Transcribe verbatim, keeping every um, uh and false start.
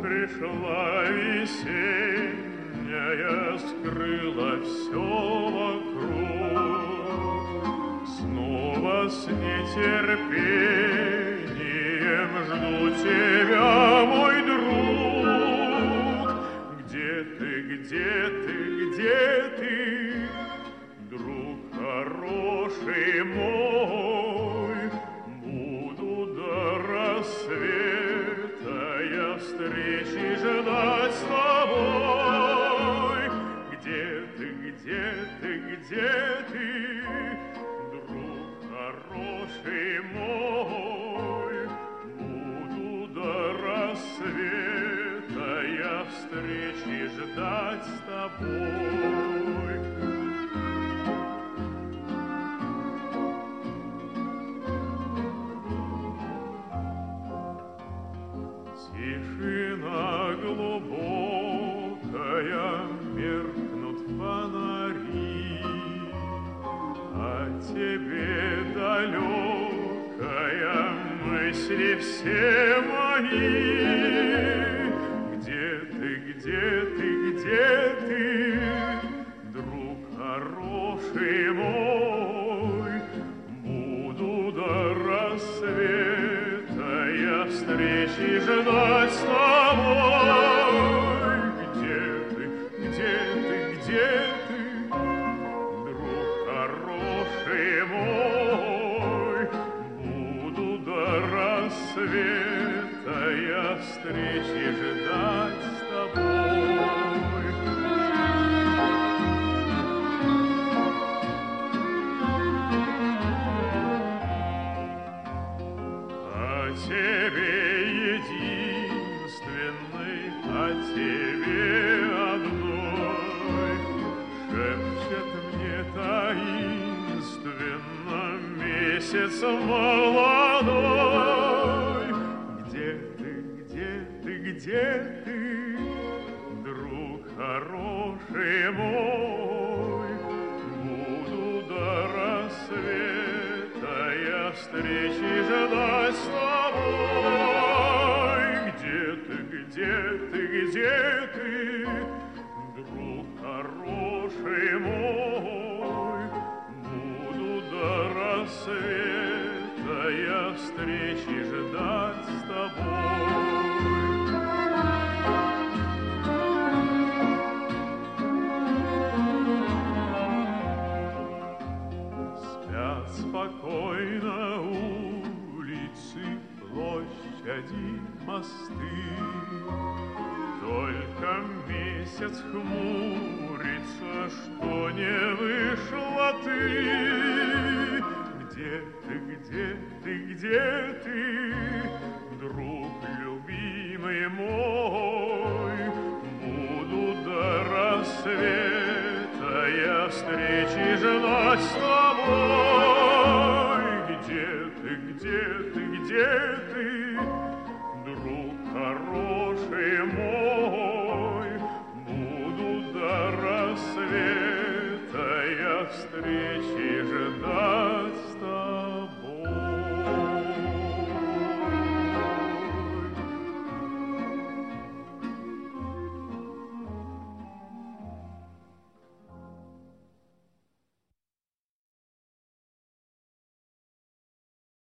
пришла весенняя, скрыла все вокруг. Снова с нетерпением жду тебя, мой друг. Где ты, где ты, где ты, друг хороший мой? Буду до рассвета я встречи ждать с тобой. Где ты, где ты, где ты, друг хороший мой? Буду до рассвета я встречи ждать с тобой. Тишина глубокая, меркнут фонари, о тебе далекая мысли все мои. Где ты, где ты, где ты, друг хороший мой? Буду до рассвета я встречи ждать с тобой. Где ты, где ты, где ты, друг хороший мой? Буду до рассвета я встречи ждать с тобой. О тебе единственной, о тебе одной шепчет мне таинственно месяц молодой. Где ты, где ты, где ты, друг хороший мой? Буду до рассвета я встречи ждать с тобой. Где ты, где ты, где ты, друг хороший мой? Буду до рассвета я встречи ждать с тобой. Спят спокойно улицы, площади, мосты. Только месяц хмурится, что не вышла ты. Где ты, где ты, где ты, друг любимый мой? Буду до рассвета я встречи ждать с тобой. Где ты, где ты, где ты,